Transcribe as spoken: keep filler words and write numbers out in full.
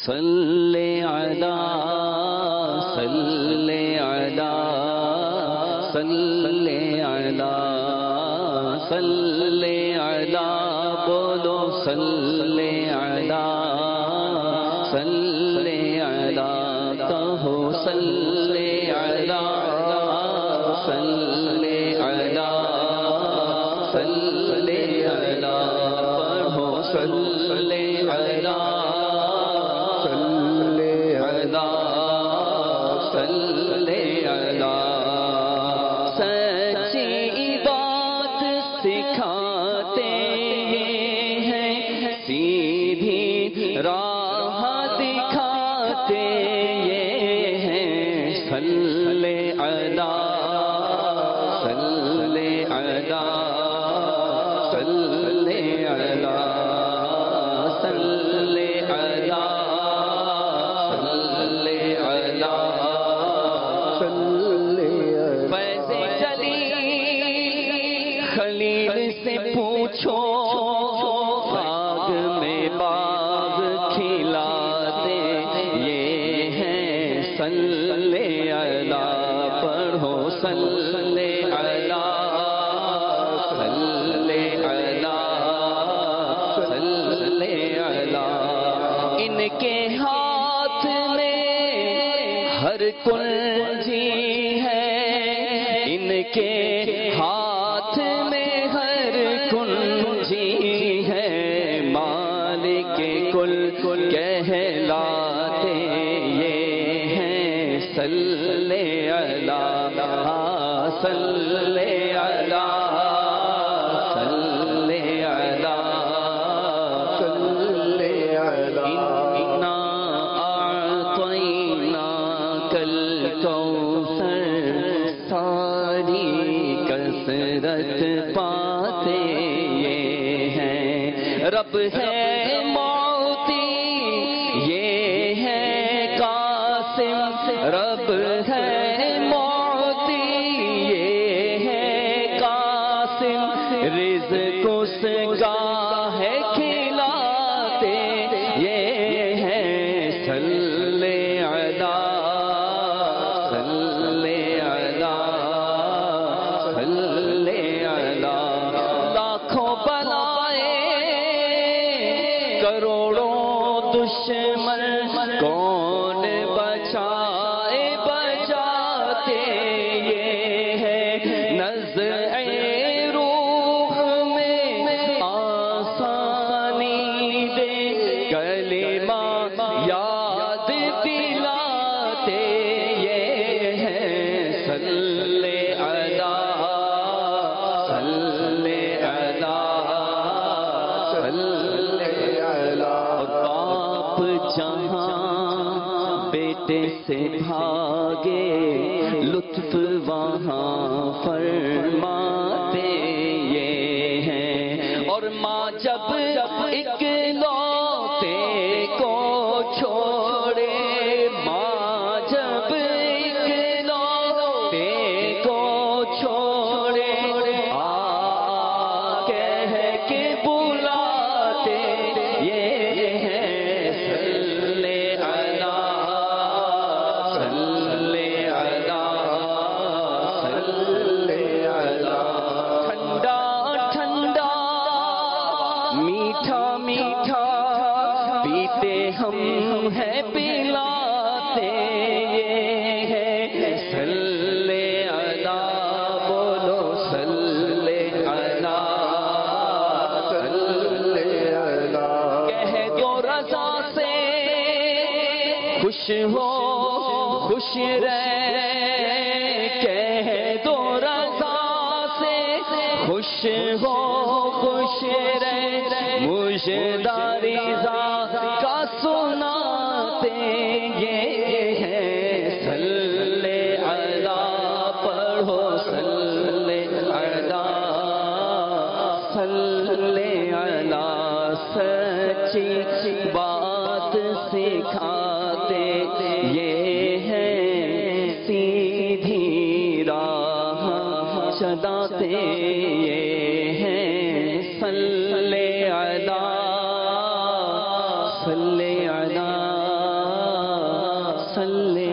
صلی علی صلی علی صلی علی صلی علی بولو صلی علی صلی علی کہو صلی علی صلی علی صلی علی پڑھو صلی علی خلیل سے پوچھو باغ میں باغ کھلاتے یہ ہیں صلی علی پڑھو صلی علی صلی علی صلی علی ان کے ہاتھ میں ہر کنجی ہے ان کے ہاتھ میں ہر کنجی ہے مالک کل کہلاتے یہ ہیں صلی علی صلی علی صلی علی صلی علی انا اعطیناک الکوثر ساری کثرت پاتے یہ ہیں رب ہے معطی یہ ہے قاسم رب ہے معطی یہ ہے قاسم رزق اس کا ہے کھلاتے یہ ہیں صلی علی صلی علی صلی علی لاکھوں بلائے کروڑوں دشمن کون بچائے بچاتے یہ ہے نزع روح میں آسانی دے کلمہ یاد دلاتے یہ ہیں صلی علی صلی علی صلی علی باپ جہاں بیٹے سے بھاگے لطف وہاں فرماتے یہ ہیں اور ماں جب اکلوتے کو چھوڑے ماں جب اکلوتے کو چھوڑے آ کہہ کے بلاتے یہ ہیں صلی علی صلی علی صلی علی ٹھنڈا ٹھنڈا میٹھا میٹھا پیتے ہم ہیں پلاتے یہ ہیں صلی علی بولو صلی علی صلی علی کہہ دو رضا سے خوش ہو خوش رہ کہہ دو رضا سے خوش ہو خوش رہ مجھداری کا سناتے یہ ہیں صلی علی پڑھو صلی علی صلی علی سچی بات سکھاتے یہ ہیں سیدھی راہ چلاتے یہ ہیں صلی علی صلی علی صل